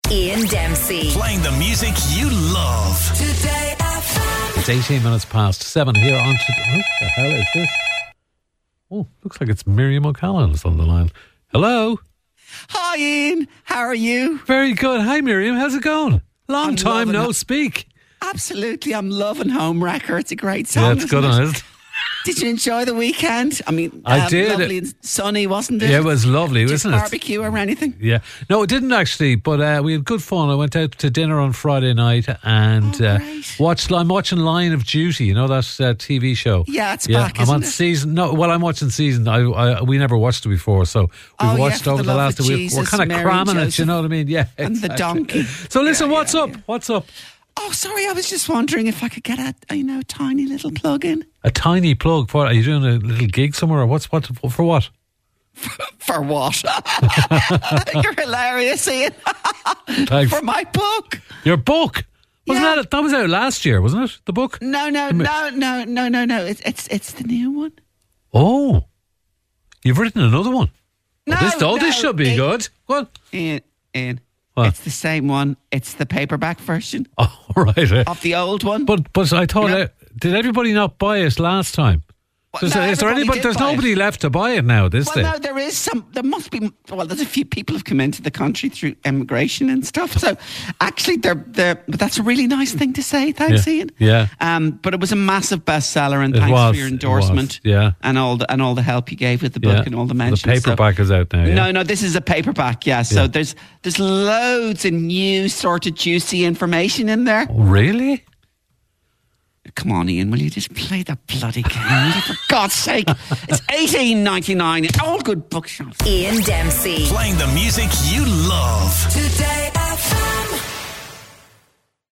Ian Dempsey. Playing the music you love. Today FM. It's 18 minutes past 7 here on... What the hell is this? Oh, looks like it's Miriam O'Callaghan's on the line. Hello? Hi, Ian. How are you? Very good. Hi, Miriam. How's it going? Long I'm time loving no it. speak. Absolutely. I'm loving Home Wrecker. It's a great song. Yeah, it's good, isn't it? isn't it? Did you enjoy the weekend? I mean, I did. Lovely and sunny, wasn't it? Yeah, it was lovely, Did wasn't you it? barbecue or anything? Yeah. No, it didn't actually, but we had good fun. I went out to dinner on Friday night and great. I'm watching Line of Duty, you know, that TV show. Yeah, it's back, I'm isn't on it? season. No, well, I'm watching season. We never watched it before, so we've watched for over the the love last of week. Jesus, We're kind of Mary cramming and it, you know what I mean? Yeah. And the donkey. So listen, Yeah, what's yeah, up? yeah. What's up? Oh, sorry. I was just wondering if I could get a tiny little plug in. A tiny plug for? Are you doing a little gig somewhere, or what? For what? For what? You're hilarious, Ian. Thanks. For my book. Your book. Wasn't Yeah. that was out last year, wasn't it? The book. No. It's the new one. Oh, you've written another one. No, This should be good. What? Ian. What? It's the same one. It's the paperback version Oh, right. of the old one. But I thought, You know- did everybody not buy it last time? Well, Is no, there everybody anybody? did There's buy it. nobody left to buy it now. There. No, there is some. There must be. Well, there's a few people have come into the country through immigration and stuff. So, actually, but that's a really nice thing to say. Thanks, Yeah. Ian. Yeah. But it was a massive bestseller, and It thanks was, for your it endorsement. was, yeah. And all the help you gave with the book and all the mentions. The paperback is out now. Yeah? No, this is a paperback. Yeah. So Yeah. there's loads of new sort of juicy information in there. Oh, really? Come on, Ian, will you just play that bloody game? Will you, for God's sake. It's $18.99 at all good bookshops. Ian Dempsey. Playing the music you love. Today